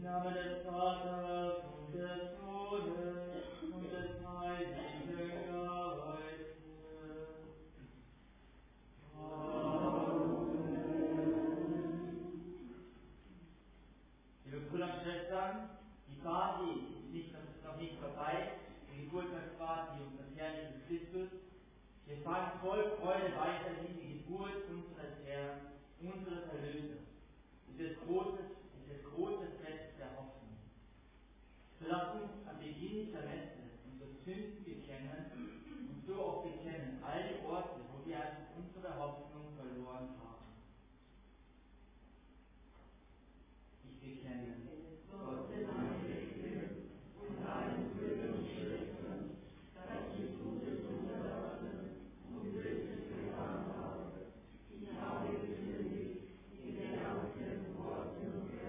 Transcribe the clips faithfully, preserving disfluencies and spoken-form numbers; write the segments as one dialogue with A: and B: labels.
A: Im Namen des Vaters und des Sohnes und des Heiligen Geistes. Amen. Liebe Brüder und Schwestern, die Party ist nicht, noch nicht vorbei, die Geburtstagsparty unseres herrlichen Christus. Wir fahren voll Freude weiterhin die Geburt unseres Herrn, unseres Erlösers. Es ist das große, es ist das große Fest der Hoffnung. So lasst uns am Beginn dieser Messe unsere Sünden bekennen und so auch bekennen all die Orte, wo wir einfach unsere Hoffnung verloren haben. Ich bekenne
B: Gott in meine Seele und allen Brüdern und Schwestern, dass ich Gutes unterlassen und Böses getan habe. Ich habe gesündigt in Gedanken, Worten und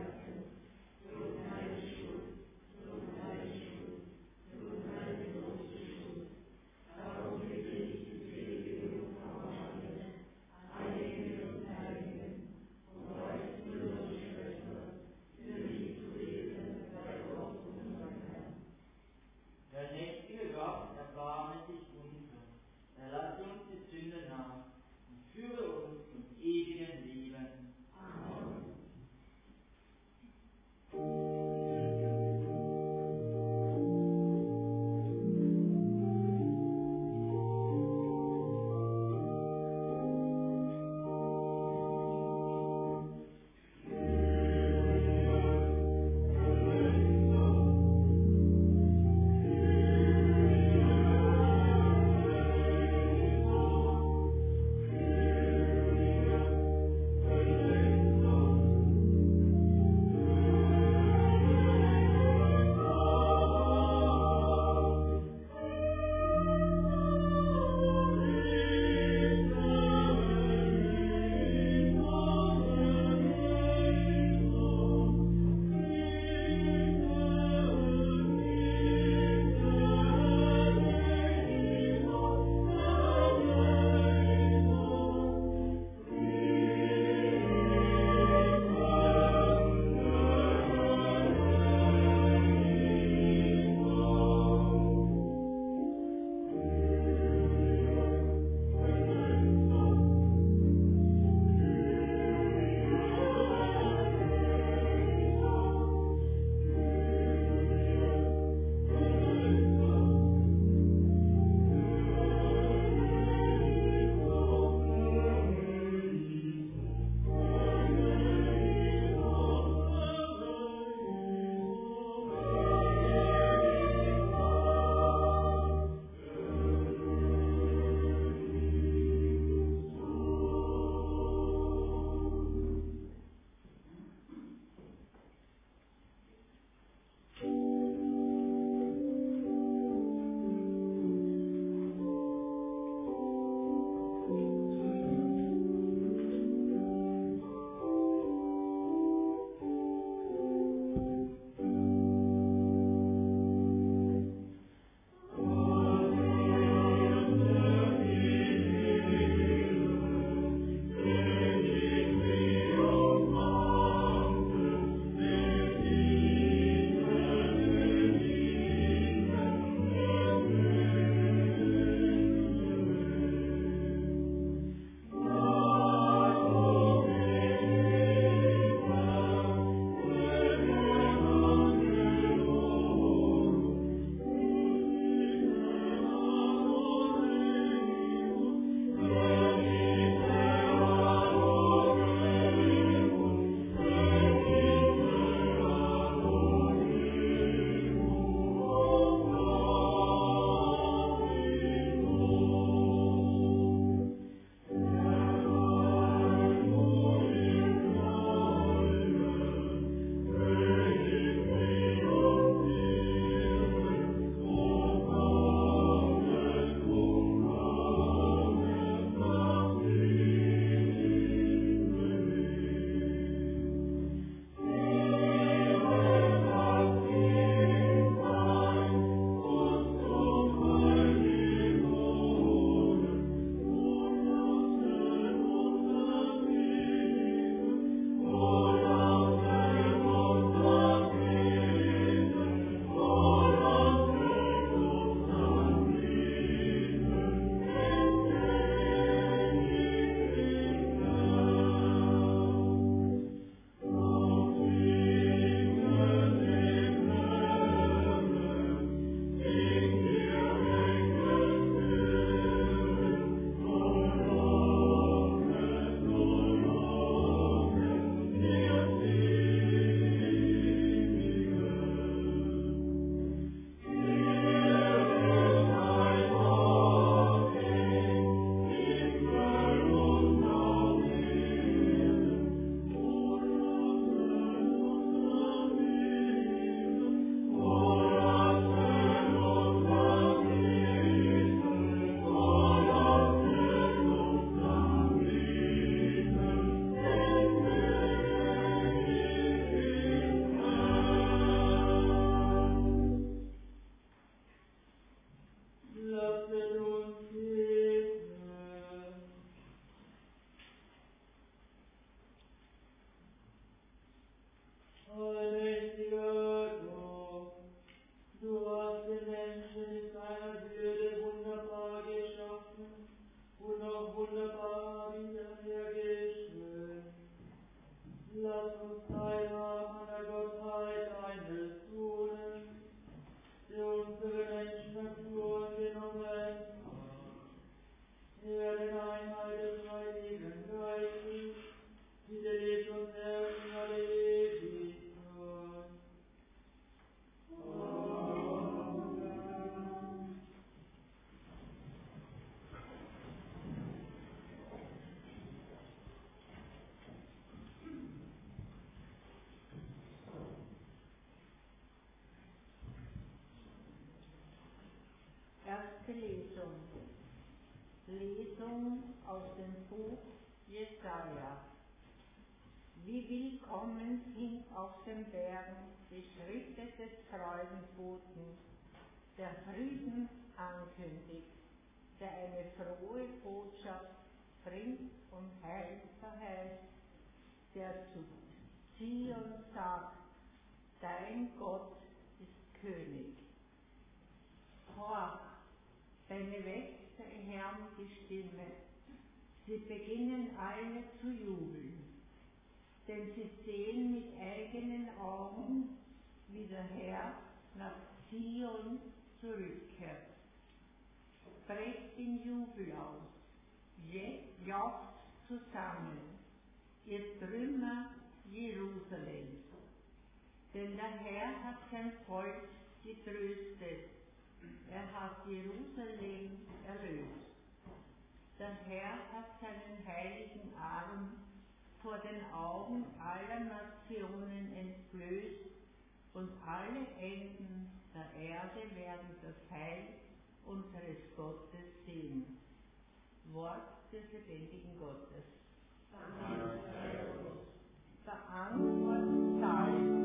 C: Zweite Lesung. Lesung aus dem Buch Jesaja. Wie willkommen sind auf den Bergen die Schritte des Freudenboten, der Frieden ankündigt, der eine frohe Botschaft bringt und Heil verheißt, der zu Zion sagt, dein Gott ist König. Horch, deine wächst der Herrn die Stimme, sie beginnen alle zu jubeln, denn sie sehen mit eigenen Augen, wie der Herr nach Zion zurückkehrt. Brecht in Jubel aus, jauchzt zusammen, ihr Trümmer Jerusalems. Denn der Herr hat sein Volk getröstet, er hat Jerusalem erlöst. Der Herr hat seinen heiligen Arm vor den Augen aller Nationen entblößt und alle Enden der Erde werden das Heil unseres Gottes sehen. Wort des lebendigen Gottes. Verantwortet Psalm.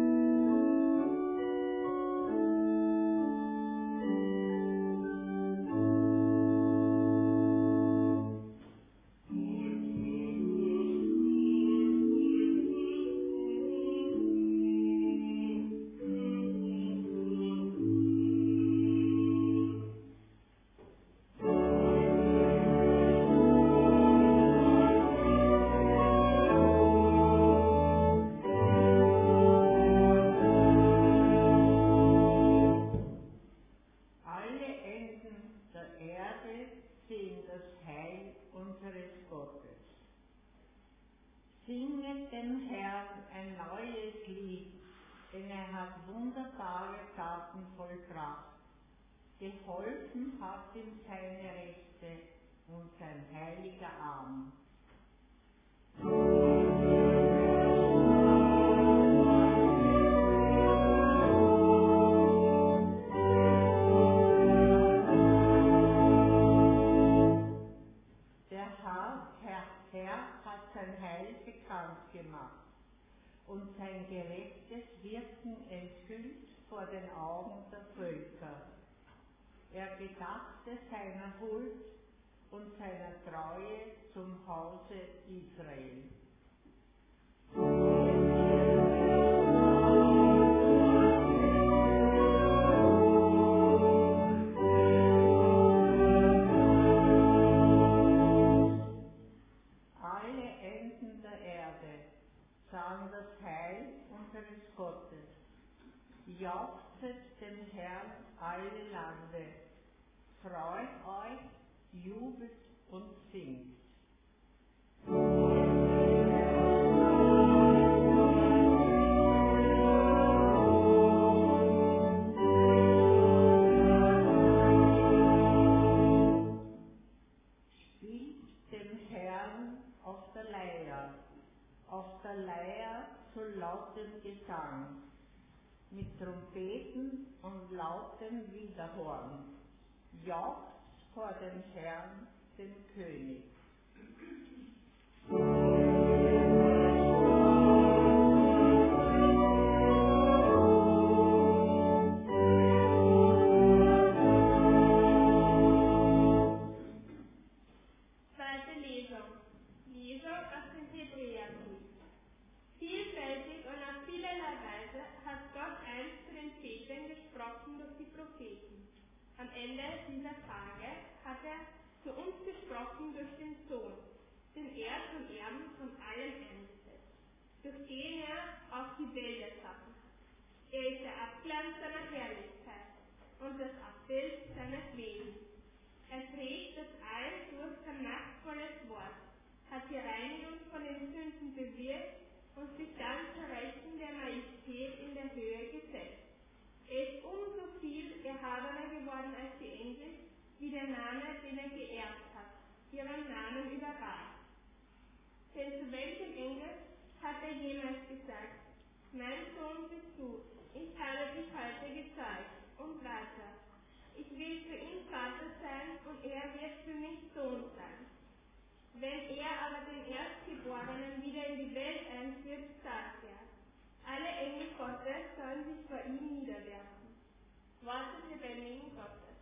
C: Geholfen hat ihm seine Rechte und sein heiliger Arm. Der Herr, Herr, Herr hat sein Heil bekannt gemacht und sein gerechtes Wirken enthüllt vor den Augen der Völker. Er gedachte seiner Huld und seiner Treue zum Hause Israel. Alle Enden der Erde sahen das Heil unseres Gottes. Jauchzet dem Herrn alle Lande, freut euch, jubelt und singt. Spielt dem Herrn auf der Leier, auf der Leier zu lautem Gesang, mit Trompeten und lautem Widerhorn, jauchzt vor dem Herrn, dem König.
D: Zweite Lesung. Lesung aus dem Hebräerbrief. Vielfältig und auf vielerlei Weise hat Gott einst zu den Vätern gesprochen durch die Propheten. Am Ende dieser Tage hat er zu uns gesprochen durch den Sohn, den er zum Erben von allem einsetzt, durch den er auch die Welt erschaffen hat. Er ist der Abglanz seiner Herrlichkeit und das Abbild seines Wesens. Er trägt das All durch sein machtvolles Wort, hat die Reinigung von den Sünden bewirkt und sich dann zur Rechten der Majestät in der Höhe gesetzt. Er ist umso viel erhabener geworden als die Engel, wie der Name, den er geerbt hat, ihren Namen überragt. Denn zu welchem Engel hat er jemals gesagt, mein Sohn bist du, ich habe dich heute gezeigt, und weiter. ich will für ihn Vater sein und er wird für mich Sohn sein. Wenn er aber den Erstgeborenen wieder in die Welt einführt, sagt er, alle Engel Gottes sollen sich vor ihm niederwerfen. Worte des lebendigen Gottes.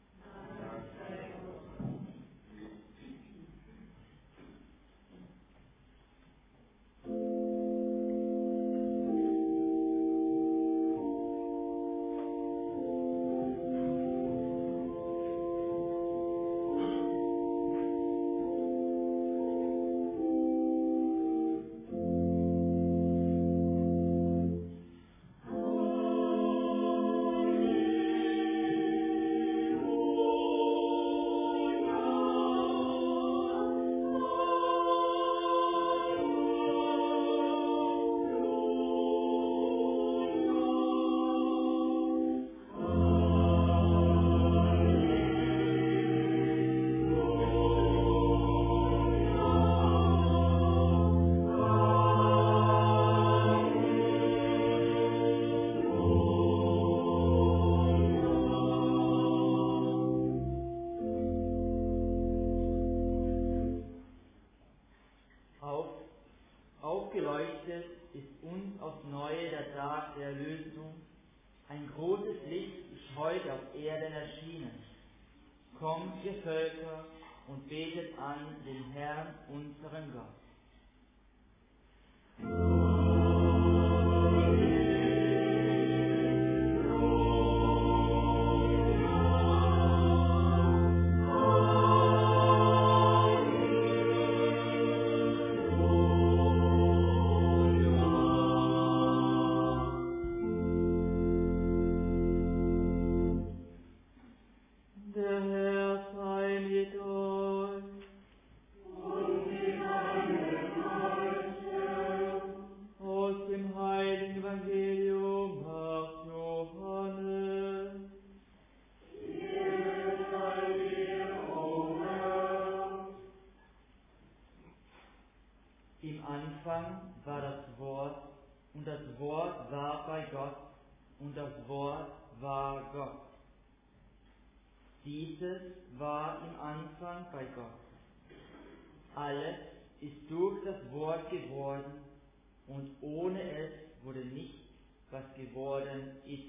A: Aufgeleuchtet ist uns aufs Neue der Tag der Erlösung. Ein großes Licht ist heute auf Erden erschienen. Kommt, ihr Völker, und betet an den Herrn, unseren Gott. War das Wort, und das Wort war bei Gott, und das Wort war Gott. Dieses war im Anfang bei Gott. Alles ist durch das Wort geworden, und ohne es wurde nichts, was geworden ist.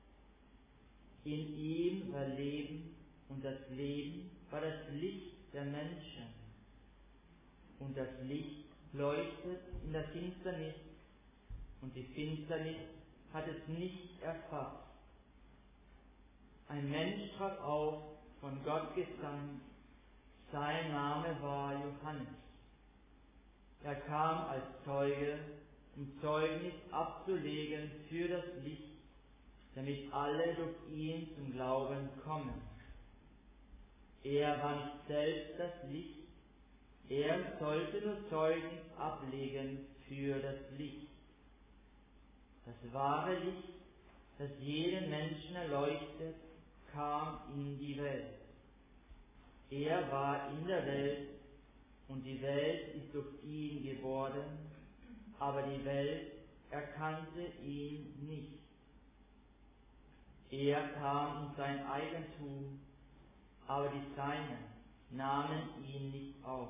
A: In ihm war Leben, und das Leben war das Licht der Menschen. Und das Licht leuchtet in der Finsternis, und die Finsternis hat es nicht erfasst. Ein Mensch trat auf, von Gott gesandt, sein Name war Johannes. Er kam als Zeuge, um Zeugnis abzulegen für das Licht, damit alle durch ihn zum Glauben kommen. Er war nicht selbst das Licht, er sollte nur Zeugnis ablegen für das Licht. Das wahre Licht, das jeden Menschen erleuchtet, kam in die Welt. Er war in der Welt, und die Welt ist durch ihn geworden, aber die Welt erkannte ihn nicht. Er kam in sein Eigentum, aber die Seinen nahmen ihn nicht auf.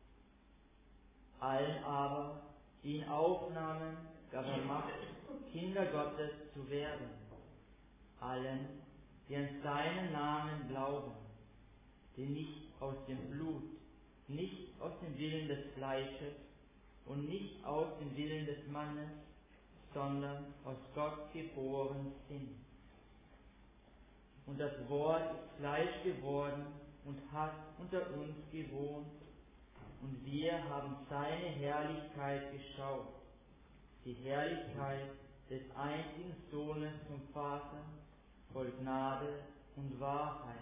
A: Allen aber, die ihn aufnahmen, gab er Macht, Kinder Gottes zu werden. Allen, die an seinen Namen glauben, die nicht aus dem Blut, nicht aus dem Willen des Fleisches und nicht aus dem Willen des Mannes, sondern aus Gott geboren sind. Und das Wort ist Fleisch geworden und hat unter uns gewohnt, und wir haben seine Herrlichkeit geschaut, die Herrlichkeit des einzigen Sohnes vom Vater, voll Gnade und Wahrheit.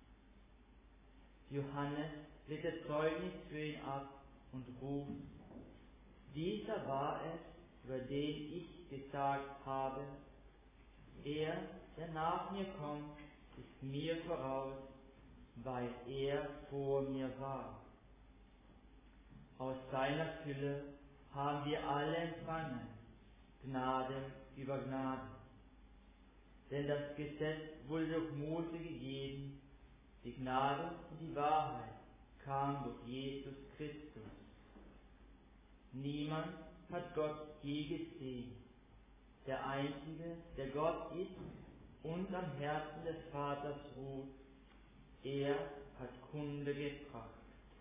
A: Johannes legte Zeugnis für ihn ab und ruft: Dieser war es, über den ich gesagt habe, er, der nach mir kommt, ist mir voraus, weil er vor mir war. Aus seiner Fülle haben wir alle empfangen, Gnade über Gnade. Denn das Gesetz wurde durch Mose gegeben, die Gnade und die Wahrheit kam durch Jesus Christus. Niemand hat Gott je gesehen. Der Einzige, der Gott ist und am Herzen des Vaters ruht, er hat Kunde gebracht.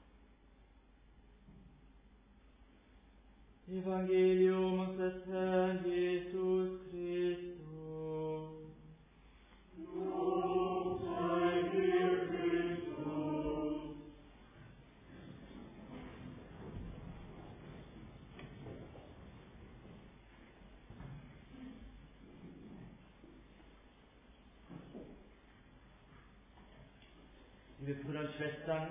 A: Evangelium unseres Herrn Jesus Christus.
B: Lob sei dir, Christus.
A: Liebe Brüder und Schwestern,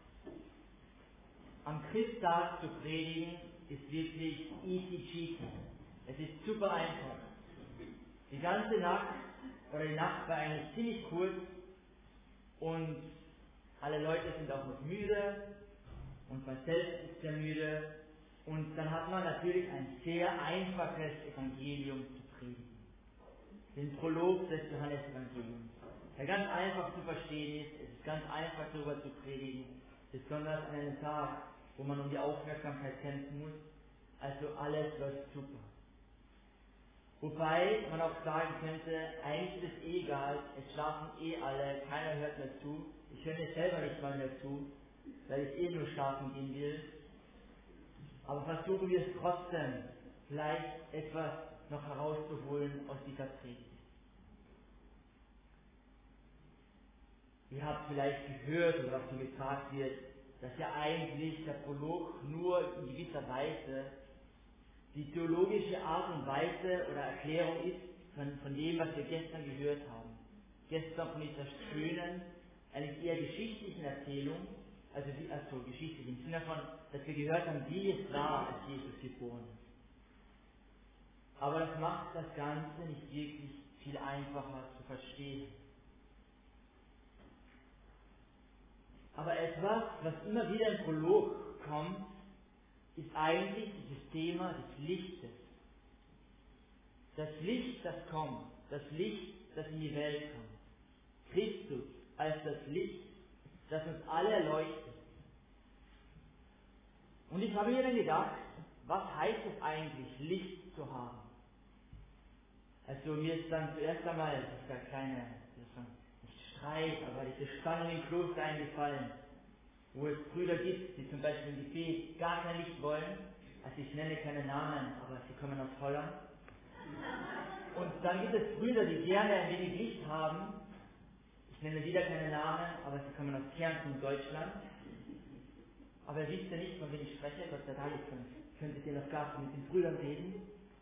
A: am Christtag zu predigen ist wirklich easy cheesy. Es ist super einfach. Die ganze Nacht oder die Nacht war eigentlich ziemlich kurz und alle Leute sind auch noch müde und man selbst ist sehr müde und dann hat man natürlich ein sehr einfaches Evangelium zu predigen. Den Prolog des Johannesevangeliums, der ganz einfach zu verstehen ist. Es ist ganz einfach darüber zu predigen, besonders an einem Tag, wo man um die Aufmerksamkeit kämpfen muss. Also alles läuft super. Wobei man auch sagen könnte, eigentlich ist es eh egal, es schlafen eh alle, keiner hört mehr zu. Ich höre mir selber nicht mal mehr zu, weil ich eh nur schlafen gehen will. Aber versuchen wir es trotzdem, vielleicht etwas noch herauszuholen aus dieser Predigt. Ihr habt vielleicht gehört oder was so gesagt wird, dass ja eigentlich der Prolog nur in gewisser Weise die theologische Art und Weise oder Erklärung ist von, von dem, was wir gestern gehört haben. Gestern von dieser schönen, eigentlich eher geschichtlichen Erzählung, also, die, also geschichtlich im Sinne von, dass wir gehört haben, wie es war, als Jesus geboren ist. Aber das macht das Ganze nicht wirklich viel einfacher zu verstehen. Aber etwas, was immer wieder im Prolog kommt, ist eigentlich dieses Thema des Lichtes. Das Licht, das kommt, das Licht, das in die Welt kommt. Christus als das Licht, das uns alle erleuchtet. Und ich habe mir dann gedacht, was heißt es eigentlich, Licht zu haben? Also mir ist dann zuerst einmal dieser kleine, nicht Streit, aber diese Spannung im Kloster eingefallen, wo es Brüder gibt, die zum Beispiel im Gebet gar kein Licht wollen. Also ich nenne keine Namen, aber sie kommen aus Holland. Und dann gibt es Brüder, die gerne ein wenig Licht haben. Ich nenne wieder keine Namen, aber sie kommen aus Kärnten und Deutschland. Aber ihr wisst ja nicht, von wem ich spreche, Gott sei Dank, ich könntet ihr noch gar nicht mit den Brüdern reden.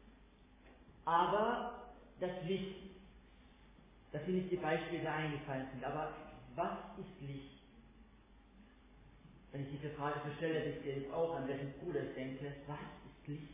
A: Aber das Licht, das sind nicht die Beispiele, die eingefallen sind. Aber was ist Licht? Wenn ich diese Frage so stelle, wisst ihr jetzt auch, an welchen Bruder ich denke, was ist Licht?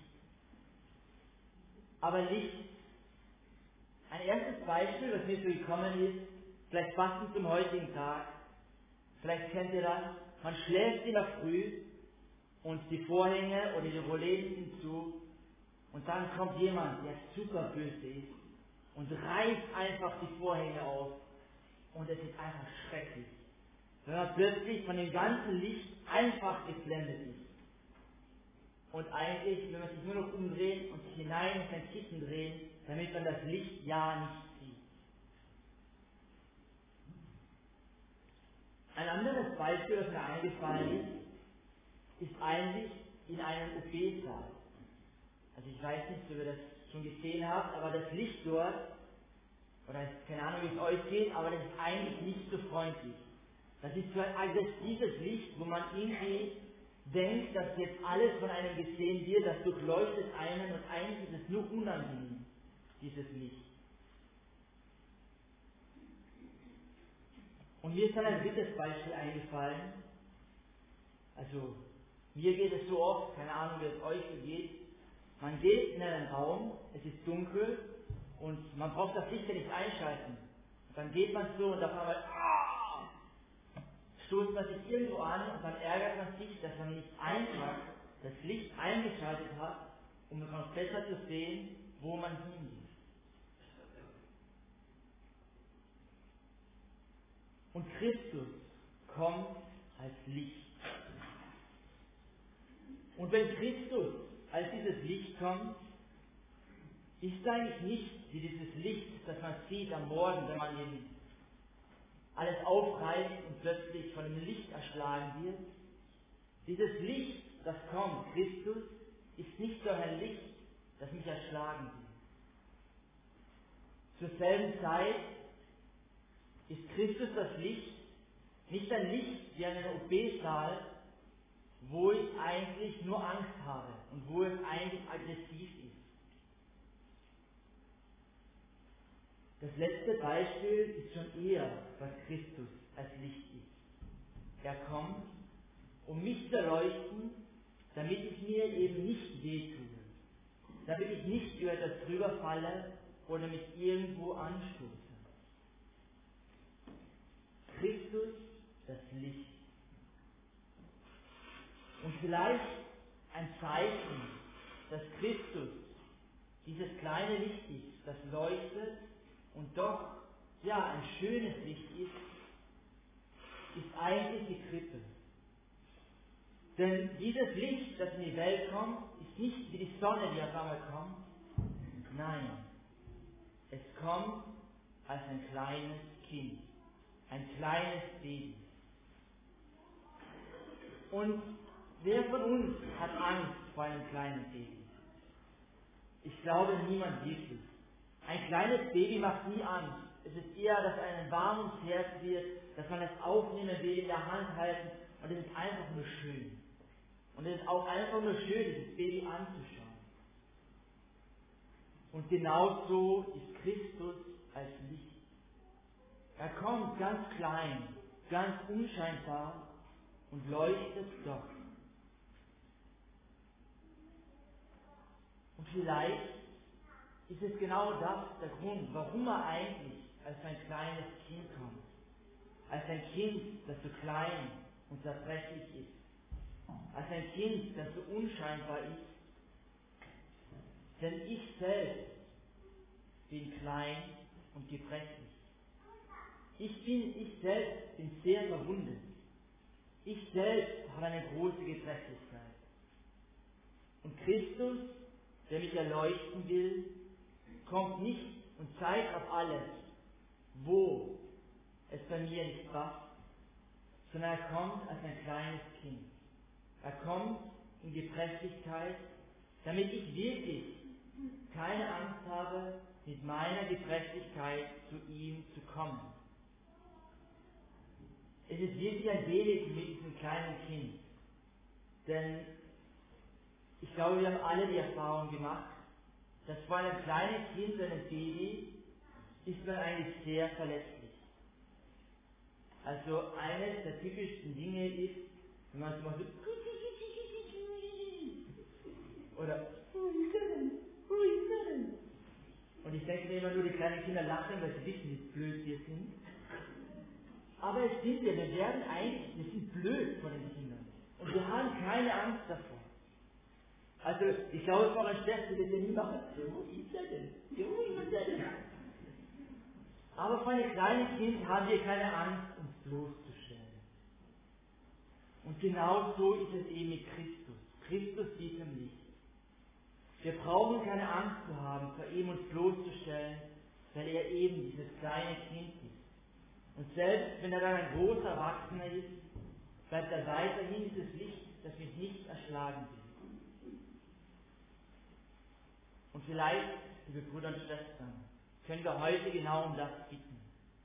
A: Aber Licht, ein erstes Beispiel, was mir so gekommen ist, vielleicht passend zum heutigen Tag, vielleicht kennt ihr das, man schläft in der Früh und die Vorhänge oder die Rollläden sind zu und dann kommt jemand, der super böse ist und reißt einfach die Vorhänge auf und es ist einfach schrecklich. Wenn man plötzlich von dem ganzen Licht einfach geblendet ist. Und eigentlich, wenn man sich nur noch umdreht und sich hinein in sein Kissen drehen, damit man das Licht ja nicht sieht. Ein anderes Beispiel, das mir eingefallen ist, ist eigentlich in einem O P-Saal. Also ich weiß nicht, ob ihr das schon gesehen habt, aber das Licht dort, oder keine Ahnung, wie es euch geht, aber das ist eigentlich nicht so freundlich. Das ist so ein aggressives Licht, wo man irgendwie denkt, dass jetzt alles von einem gesehen wird, das durchleuchtet einen und eigentlich ist es nur unangenehm, dieses Licht. Und mir ist dann ein drittes Beispiel eingefallen. Also, mir geht es so oft, keine Ahnung, wie es euch so geht. Man geht in einen Raum, es ist dunkel und man braucht das Licht ja nicht einschalten. Und dann geht man so und auf einmal, ah, stoßt man sich irgendwo an und dann ärgert man sich, dass man nicht einfach das Licht eingeschaltet hat, um noch besser zu sehen, wo man hingeht. Und Christus kommt als Licht. Und wenn Christus als dieses Licht kommt, ist eigentlich nicht wie dieses Licht, das man sieht am Morgen, wenn man eben alles aufreißt und plötzlich von dem Licht erschlagen wird. Dieses Licht, das kommt, Christus, ist nicht so ein Licht, das mich erschlagen will. Zur selben Zeit ist Christus das Licht, nicht ein Licht wie ein O P-Saal, wo ich eigentlich nur Angst habe und wo es eigentlich aggressiv ist. Das letzte Beispiel ist schon eher, was Christus als Licht ist. Er kommt, um mich zu erleuchten, damit ich mir eben nicht wehtue, damit ich nicht über das drüber falle oder mich irgendwo anstoße. Christus, das Licht. Und vielleicht ein Zeichen, dass Christus dieses kleine Licht ist, das leuchtet und doch, ja, ein schönes Licht ist, ist eigentlich die Krippe. Denn dieses Licht, das in die Welt kommt, ist nicht wie die Sonne, die auf einmal kommt. Nein, es kommt als ein kleines Kind, ein kleines Baby. Und wer von uns hat Angst vor einem kleinen Baby? Ich glaube, niemand wirklich. Ein kleines Baby macht nie Angst. Es ist eher, dass einem warm ums Herz wird, dass man es aufnehmen will, in der Hand halten, und es ist einfach nur schön. Und es ist auch einfach nur schön, dieses Baby anzuschauen. Und genauso ist Christus als Licht. Er kommt ganz klein, ganz unscheinbar und leuchtet doch. Und vielleicht ist es genau das der Grund, warum er eigentlich als ein kleines Kind kommt. Als ein Kind, das so klein und zerbrechlich ist. Als ein Kind, das so unscheinbar ist. Denn ich selbst bin klein und gebrechlich. Ich bin, ich selbst bin sehr verwundet. Ich selbst habe eine große Gebrechlichkeit. Und Christus, der mich erleuchten will, kommt nicht und zeigt auf alles, wo es bei mir nicht passt, sondern er kommt als ein kleines Kind. Er kommt in Gebrechlichkeit, damit ich wirklich keine Angst habe, mit meiner Gebrechlichkeit zu ihm zu kommen. Es ist wirklich ein wenig mit diesem kleinen Kind, denn ich glaube, wir haben alle die Erfahrung gemacht, dass vor einem kleinen Kind, einem Baby, ist man eigentlich sehr verletzlich. Also eines der typischsten Dinge ist, wenn man zum Beispiel oder und ich denke mir immer nur, die kleinen Kinder lachen, weil sie wissen, wie blöd wir sind. Aber es stimmt ja, wir werden eigentlich, wir sind blöd vor den Kindern. Und wir haben keine Angst davor. Also, ich glaube, Frau Schwester wird ja nie machen. Wo ist er denn? Wo ist er denn? Aber vor einem kleinen Kind haben wir keine Angst, uns bloßzustellen. Und genau so ist es eben mit Christus. Christus diesem Licht. Wir brauchen keine Angst zu haben, vor ihm uns bloßzustellen, weil er eben dieses kleine Kind ist. Und selbst wenn er dann ein großer Erwachsener ist, bleibt er weiterhin dieses Licht, das mich nicht erschlagen will. Und vielleicht, liebe Brüder und Schwestern, können wir heute genau um das bitten.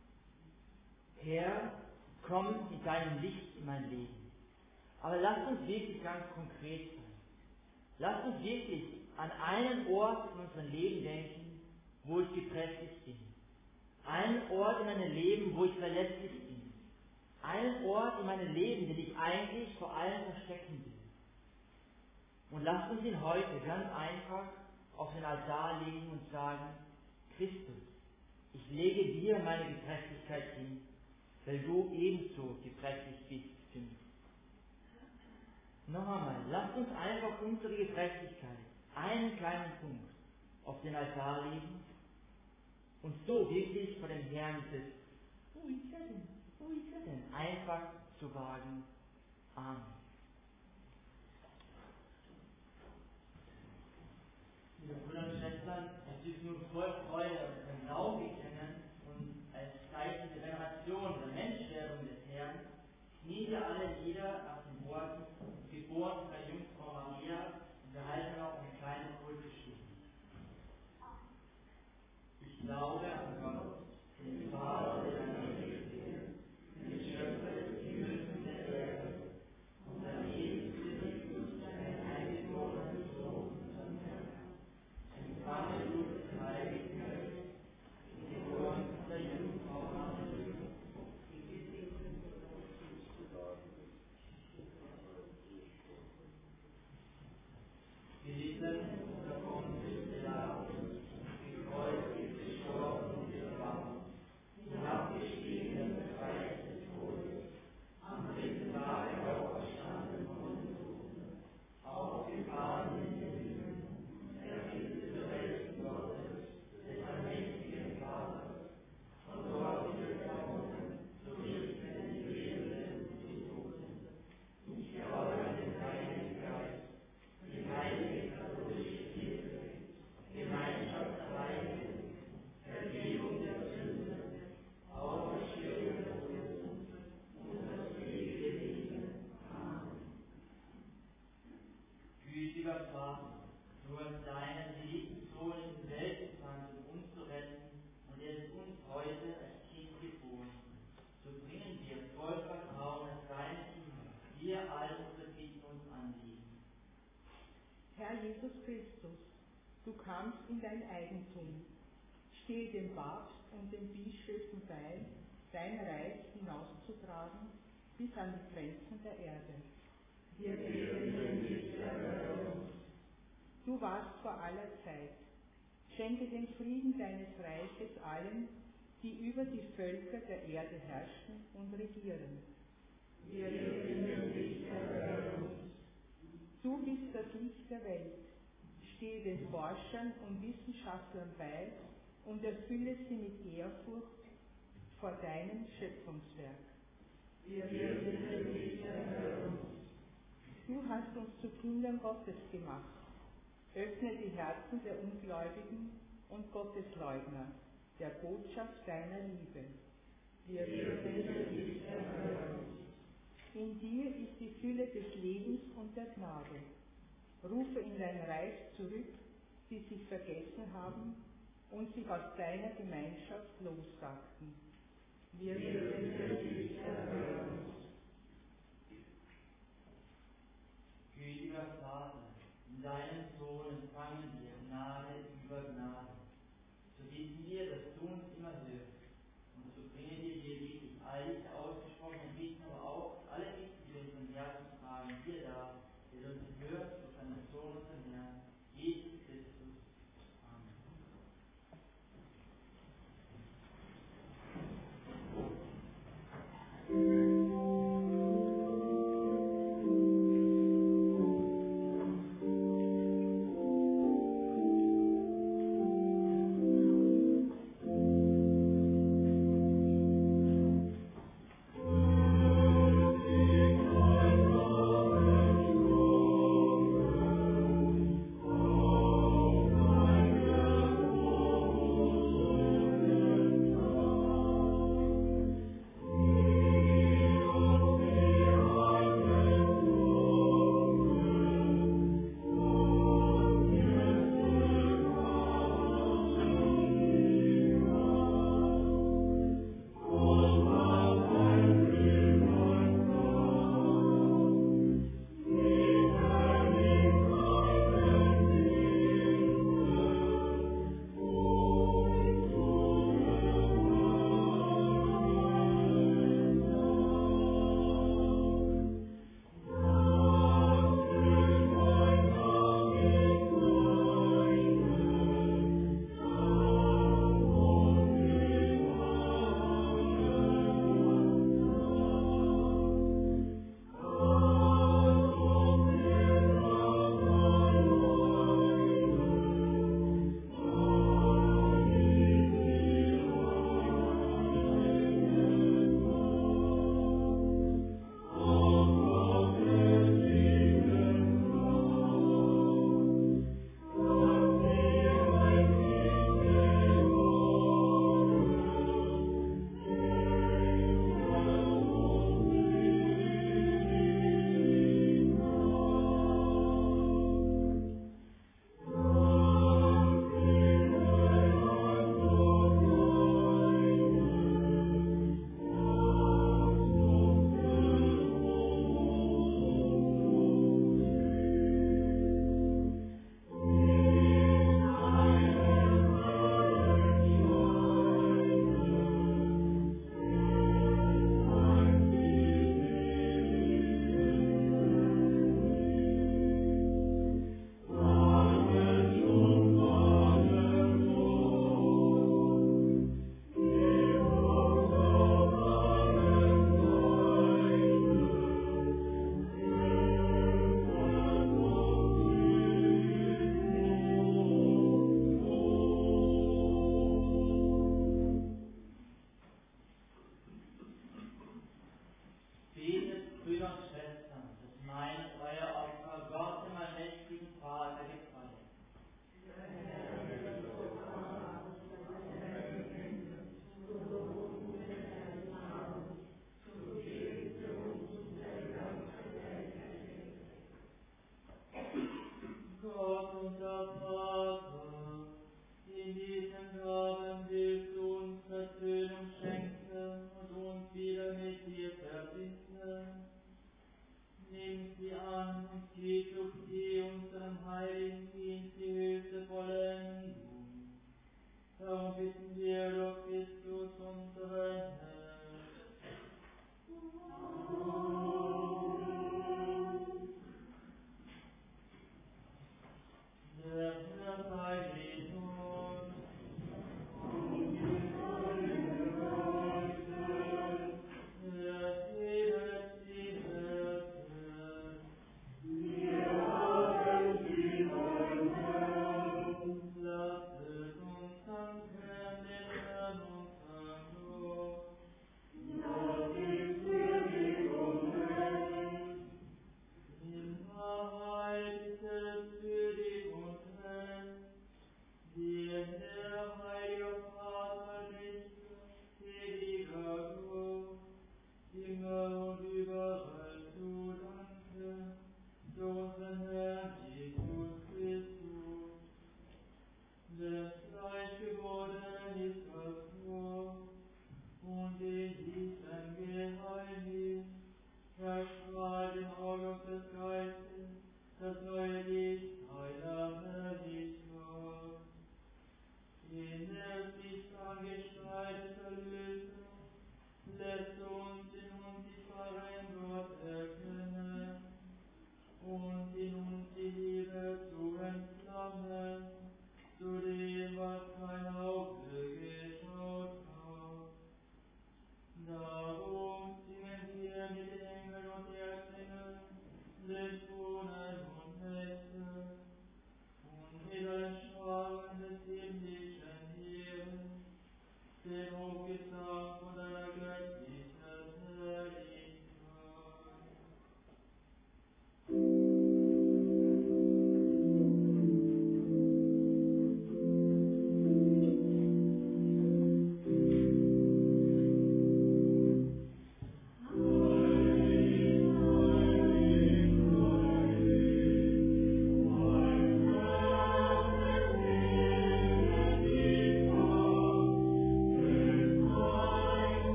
A: Herr, komm mit deinem Licht in mein Leben. Aber lasst uns wirklich ganz konkret sein. Lasst uns wirklich an einen Ort in unserem Leben denken, wo ich gebrechlich bin. Einen Ort in meinem Leben, wo ich verletzlich bin. Einen Ort in meinem Leben, den ich eigentlich vor allem verstecken will. Und lasst uns ihn heute ganz einfach auf den Altar legen und sagen, Christus, ich lege dir meine Gebrechlichkeit hin, weil du ebenso gebrechlich bist für mich. Noch einmal, lasst uns einfach unsere Gebrechlichkeit, einen kleinen Punkt, auf den Altar legen und so wirklich vor dem Herrn sitzen. Wo ist er denn? denn einfach zu wagen. Amen. Liebe Brüder und Schwestern, es ist nun voll Freude, dass wir den Glauben bekennen und als Zeichen der Veneration, der Menschwerdung des Herrn, knien wir alle nieder nach den Worten, geboren von der Jungfrau Maria, und wir halten auch eine kleine Kultestunde. Ich glaube an Gott, den Vater der Allmächtigen, den Schöpfer des Himmels und der Erde, und an Jesus Christus, seinen eingeborenen Sohn, unseren Herrn, empfangen durch den Heiligen Geist, geboren von der Jungfrau Maria, gelitten unter Pontius Pilatus, gekreuzigt, gestorben und begraben, hinabgestiegen in das Reich des Todes, am dritten Tag auferstanden von den Toten, aufgefahren in den Himmel, er sitzt zur Rechten Gottes, des allmächtigen Vaters, von dort wird er kommen, zu richten die Lebenden und die Toten. Ich glaube an den Heiligen Geist, die heilige katholische Kirche, Gemeinschaft der Heiligen, Vergebung der Sünden, Auferstehung der Toten und das ewige Leben. Amen. Gütiger Vater, du hast deinen geliebten Sohn in die Welt gesandt, um uns zu retten, und er ist uns heute als Kind geboren. So bringen wir voll Vertrauen auf deine Kinder, wir all unsere Bitten und Anliegen.
C: Herr Jesus Christus, du kamst in dein Eigentum. Stehe dem Papst und den Bischöfen bei, dein Reich hinauszutragen bis an die Grenzen der Erde. Wir bitten dich, erhöre uns. Du warst vor aller Zeit. Schenke den Frieden deines Reiches allen, die über die Völker der Erde herrschen und regieren. Wir bitten dich, erhöre uns. Du bist das Licht der Welt. Stehe den Forschern und Wissenschaftlern bei und erfülle sie mit Ehrfurcht vor deinem Schöpfungswerk. Wir bitten dich, erhöre uns. Du hast uns zu Kindern Gottes gemacht. Öffne die Herzen der Ungläubigen und Gottesleugner, der Botschaft deiner Liebe. Wir bitten dich, erhöre uns. In dir ist die Fülle des Lebens und der Gnade. Rufe in dein Reich zurück, die sich vergessen haben und sich aus deiner Gemeinschaft lossagten. Wir bitten dich, erhöre uns.
A: Gütiger Vater, in deinem Sohn empfangen wir Gnade über Gnade. So wissen wir, dass du uns immer hilfst. Und so bringen wir dir wirklich all diese ausgesprochenen Bitten, aber auch alle Bitten, die wir in unseren Herzen tragen, dir da, der uns hörst durch deinen Sohn, unseren Herrn, Jesus Christus. Amen.
B: Amen.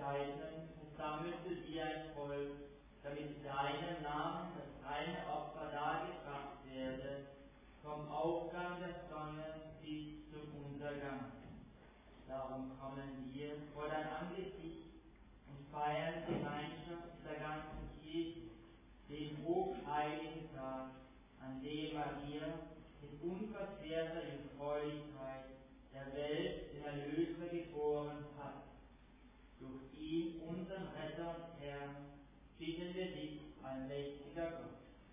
A: Zeiten versammelte sie ein Volk, damit deinem Namen das reine Opfer dargebracht werde, vom Aufgang der Sonne bis zum Untergang. Darum kommen wir vor dein Angesicht und feiern die Gemeinschaft dieser ganzen Kirche, den hochheiligen Tag, an dem Maria in unversehrter Jungfräulichkeit der Welt den Erlöser geboren hat. Durch ihn, unseren Retter und Herrn, bitten wir dich, allmächtiger Gott.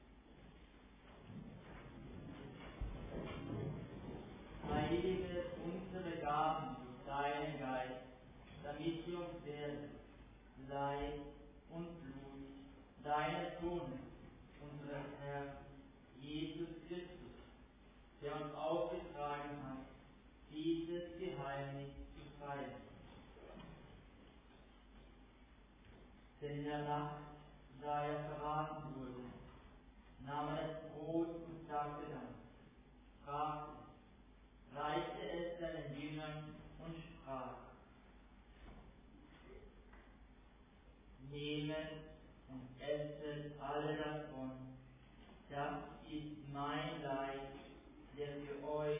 A: Heilige unsere Gaben durch deinen Geist, damit sie uns werden, Leib und Blut deines Sohnes, unseres Herrn, Jesus Christus, der uns aufgetragen hat, dieses Geheimnis zu feiern. Denn in der Nacht, da er verraten wurde, nahm er das Brot und sagte Dank, sprach, reichte es seinen Jüngern und sprach, nehmet und esset alle davon, das ist mein Leib, der für euch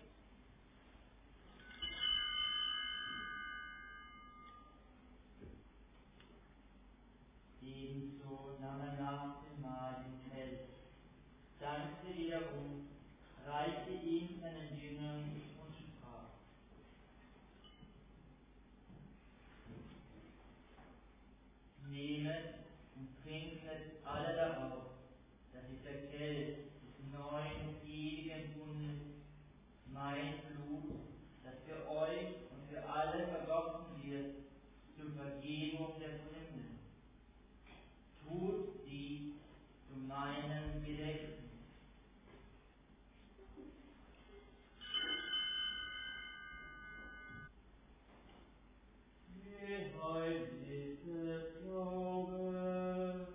A: ebenso nahm er nach dem Mahl den Kelch, dankte wiederum, reichte ihn seinen Jüngern und sprach, nehmet und trinket alle daraus, das ist der Kelch des neuen ewigen Bundes, mein Blut, das für euch und für alle vergossen wird, zur Vergebung der Sünden. Tut dies zu meinem Gedächtnis. Geheiligte Glaube.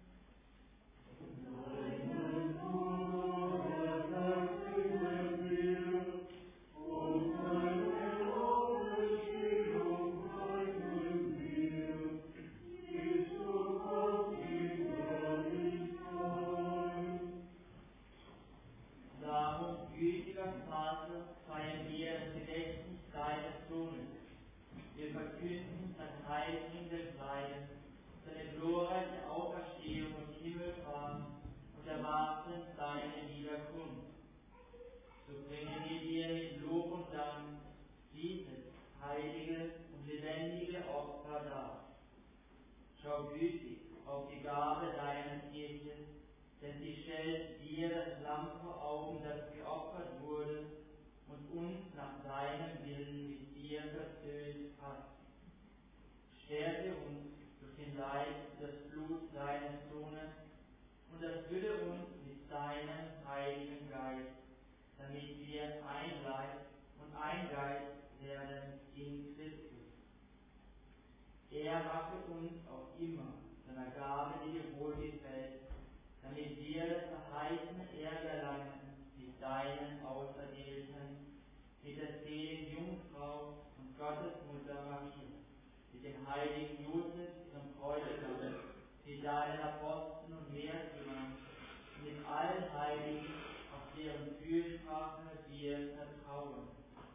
A: Darum, gütiger Vater, feiern wir das Gedächtnis deines Sohnes. Wir verkünden das heilbringende Leiden, seine glorreiche Auferstehung und Himmelfahrt und erwarten seine Wiederkunft. So bringen wir dir mit Lob und Dank dieses heilige und lebendige Opfer dar. Schau gütig auf die Gabe deiner Kirche, denn sie stellt dir das Lamm vor Augen, das geopfert wurde und uns nach deinem Willen mit dir versöhnt hat. Stärke uns durch den Leib und das Blut deines Sohnes und erfülle uns mit deinem Heiligen Geist, damit wir ein Leib und ein Geist werden in Christus. Er mache uns auch immer seiner Gabe, die dir wohlgefällt, damit wir das verheißene Erbe erlangen mit deinen Auserwählten, mit der seligen Jungfrau und Gottesmutter Maria, mit dem heiligen Josef, ihrem Bräutigam, mit deinen Aposteln und Märtyrern, mit allen Heiligen, auf deren Fürsprache wir vertrauen.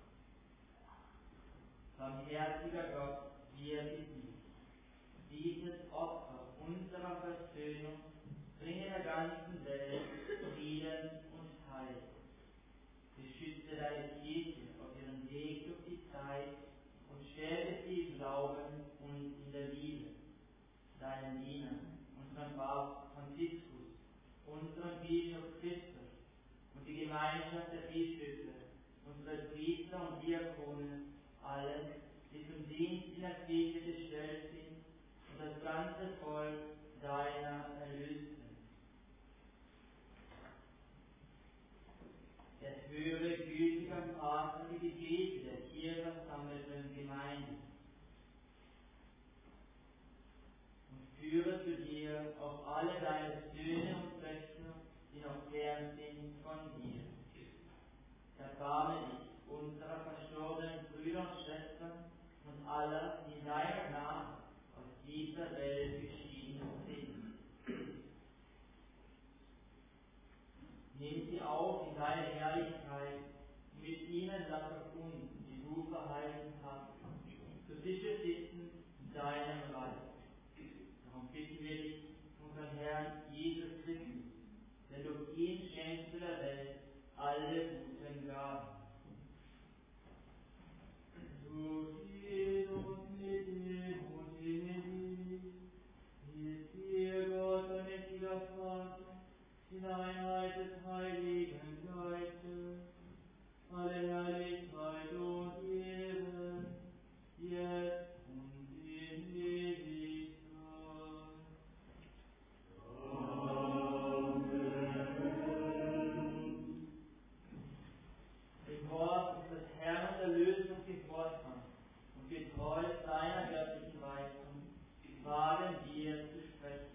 A: Barmherziger Gott, wir bitten, dieses Opfer unserer Versöhnung bringe der ganzen Welt Frieden und Heil. Beschütze deine Kirche auf ihrem Weg durch die Zeit und stärke sie im Glauben und in der Liebe. Deinen Diener, unseren Papst Franziskus, unseren Bischof Christus und die Gemeinschaft der Bischöfe, unsere Priester und Diakone, alle, die zum Dienst in der Kirche gestellt sind, und das ganze Volk deiner Erlösten. Erhöre, gütiger Vater, die Gebete der hier versammelten Gemeinde und führe zu dir auch alle deine Söhne und Töchter, die noch fern sind von dir. Erbarme dich unserer verstorbenen Brüder und Schwestern und aller, die in deiner Gnade aus Nimm sie auf in deine Herrlichkeit, und mit ihnen lass auch uns, die du verheißen hast, zu Tische sitzen in deinem Reich. Darum bitten wir dich, unseren Herrn Jesus Christus, denn durch ihn schenkst du der Welt alle guten Gaben. Du siehst uns mit ihm und in ist dir Gott und ist dir der Vater, in Einheit des Heiligen Geistes, alle Herrlichkeit und Ehre, jetzt und in Ewigkeit. Amen. Dem Wort unseres Herrn und Erlösers gehorsam und getreu seiner göttlichen Weisung, wagen wir zu sprechen.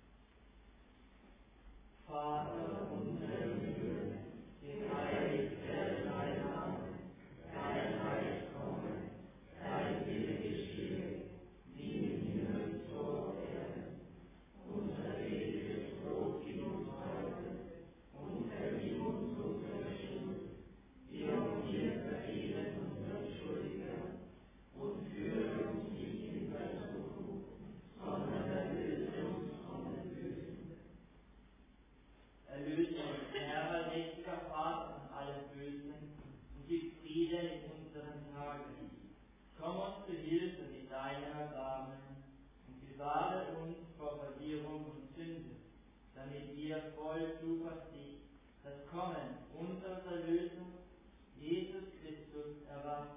A: Vater unser im Himmel, geheiligt werde dein Name, dein Reich komme, dein Wille geschehe, wie im Himmel so auf Erden. Unser tägliches Brot gib uns heute und vergib uns unsere Schuld, wie auch wir vergeben unseren Schuldigern, und führe uns nicht in Versuchung, sondern erlöse uns von dem Bösen. Erlöse uns, Herr, allmächtiger Vater, von allem Bösen und gib Frieden in unseren Tagen. Komm uns zu Hilfe mit deinem Erbarmen und bewahre uns vor Verwirrung und Sünde, damit wir voll Zuversicht das Kommen unseres Erlösers, Jesus Christus, erwarten.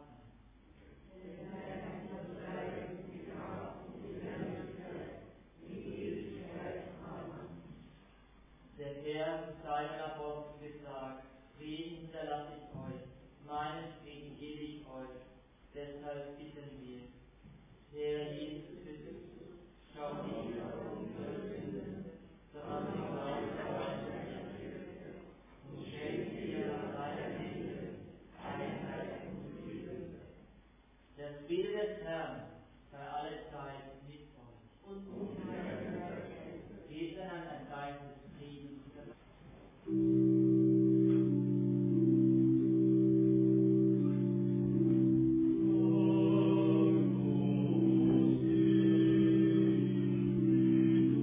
A: Der Herr zu seinen Aposteln gesagt, Frieden hinterlasse ich euch, meinen Frieden gebe ich euch, deshalb bitten wir. Herr Jesus Christus, schau nicht auf unsere Sünden, sondern den Glauben deiner Kirche, und schenk dir nach deiner Liebe Einheit und Liebe. Der Friede des Herrn sei alle Zeit mit euch. Und mit deinem Geist. Geht einander ein Geist des Friedens.
B: Amen.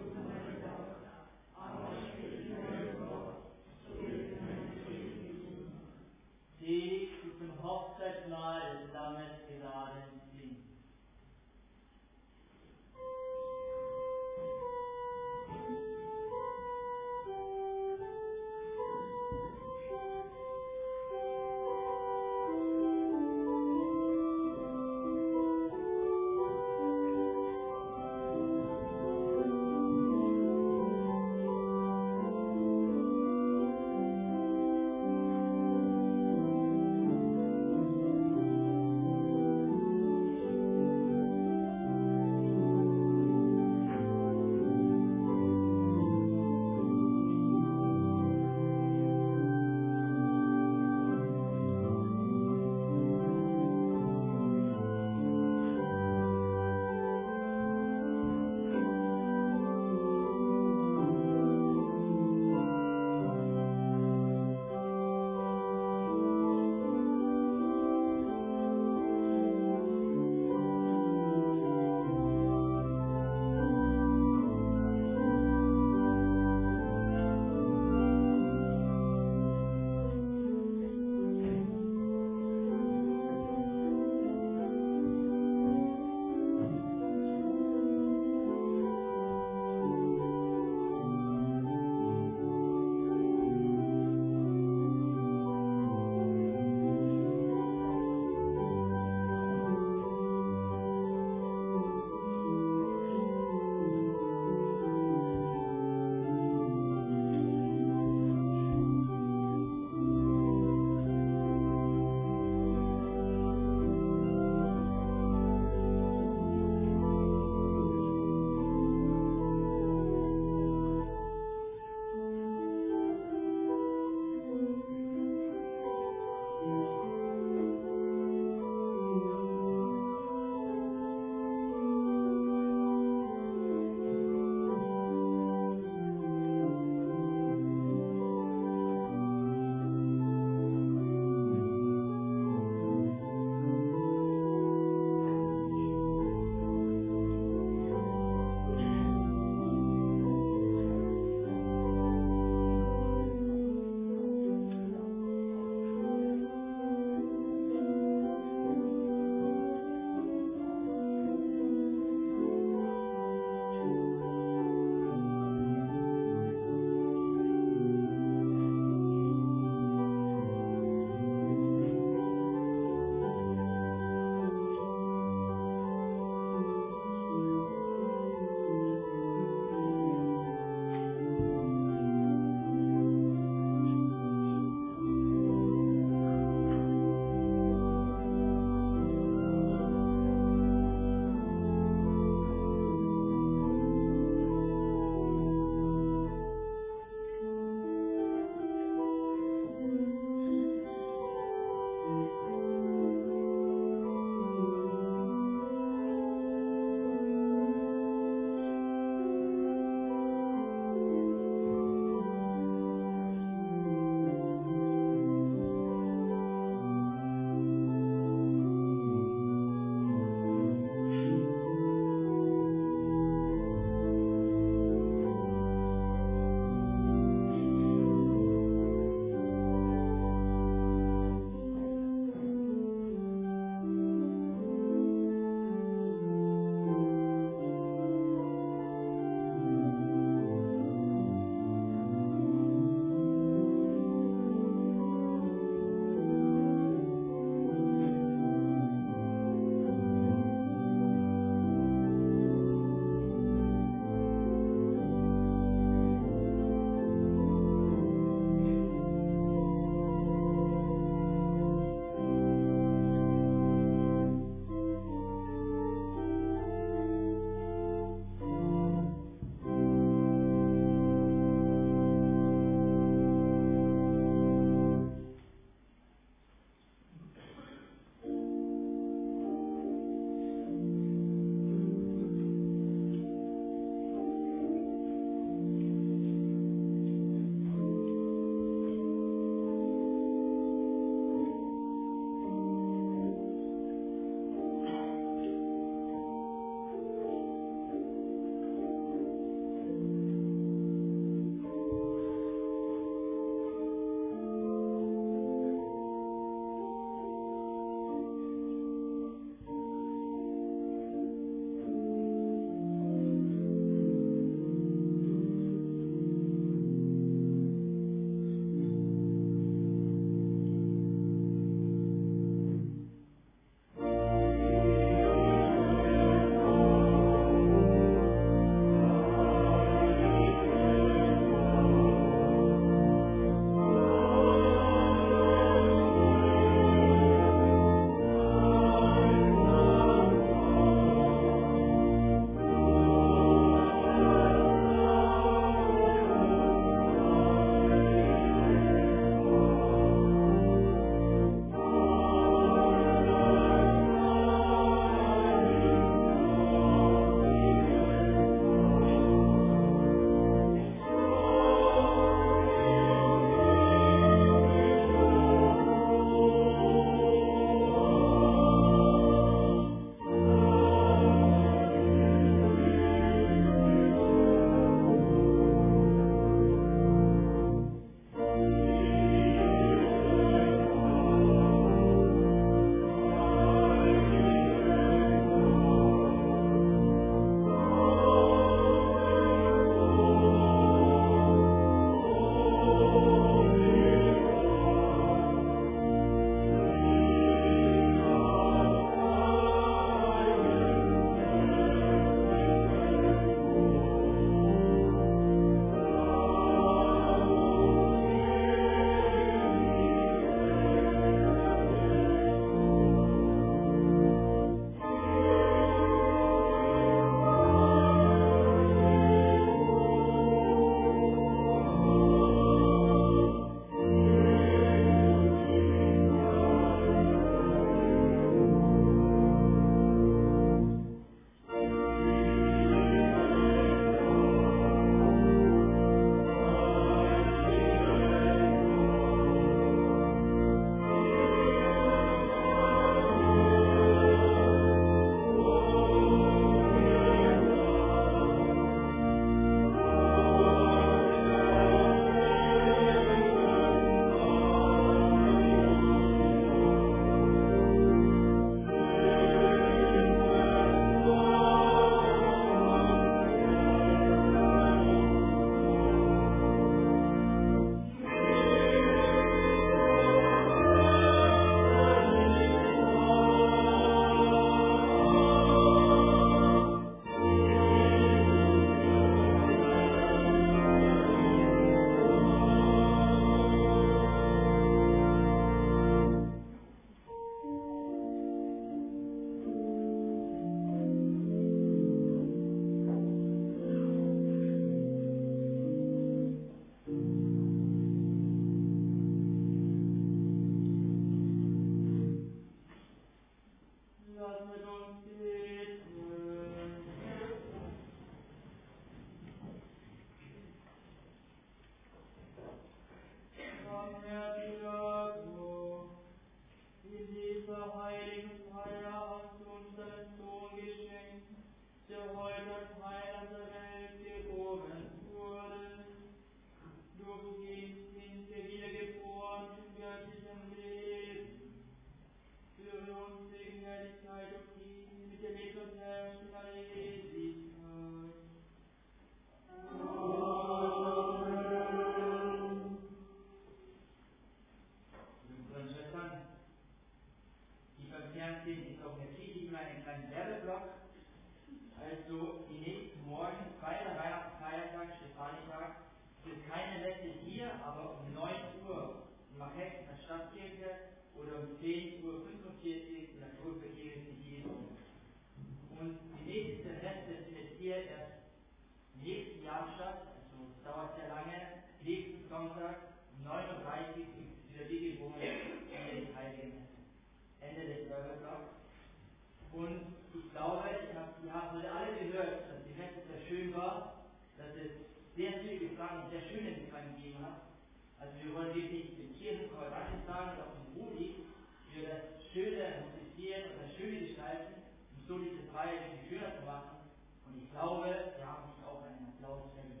A: ist keine Messe hier, aber um neun Uhr in Marquette in der Stadtkirche oder um zehn Uhr fünfundvierzig in der Klosterkirche Jesu. Und die nächste Messe findet hier erst im nächsten Jahr statt, also es dauert sehr lange. Nächsten Sonntag um neun Uhr dreißig ist wieder wie gewohnt Ende des Heiligen Messe. Ende des Service. Und ich glaube, ich hab, wir haben heute alle gehört, dass die Messe sehr schön war, dass es sehr viel Gesang, sehr schönen Gesang gegeben hat. Also wir wollen wirklich den Kirchenchor Danke sagen und auch den Rudi für das schöne Musizieren und das schöne Gestalten, um so diese Feier viel schöner zu machen. Und ich glaube, wir haben sich auch einen Applaus verdient.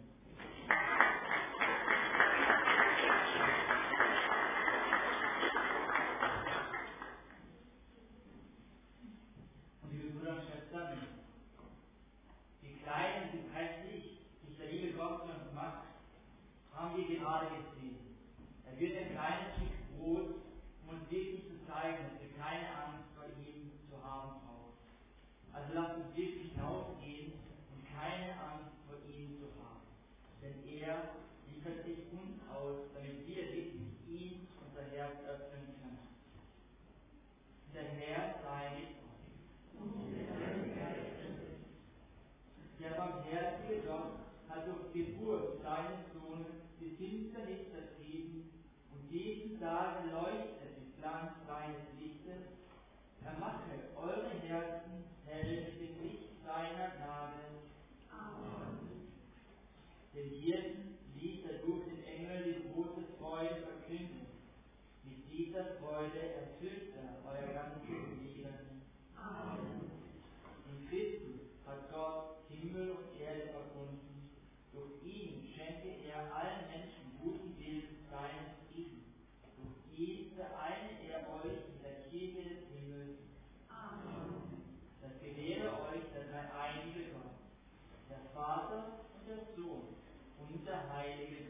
A: Und liebe Brüder und Schwestern, wie klein und wie prächtig sich der liebe Gott für uns macht, haben wir gerade gesehen. Er wird ein kleines Stück Brot, um uns wirklich zu zeigen, dass wir keine Angst vor ihm zu haben brauchen. Also lasst uns wirklich hinausgehen und keine Angst vor ihm zu haben. Denn er liefert sich uns aus, damit wir wirklich ihm unser Herz öffnen können. Der Herr sei mit euch. Der barmherzige Gott hat durch die Geburt seines Sohnes die Finsternis vertrieben und diesen Tage leuchtet die Glanz seines Lichtes. Er mache eure Herzen hell mit dem Licht seiner Gnade. Amen. Den Hirten ließ er durch den Engel die große Freude verkünden. Mit dieser Freude erfüllt er euer ganzes Leben. Amen. In Christus hat Gott Himmel und Erde verbunden. Durch ihn schenke er allen Menschen guten Willen seinen Frieden. Durch ihn vereine er euch in der Kirche des Himmels. Amen. Das gewähre euch der dreieinige Gott, der Vater und der Sohn und der Heilige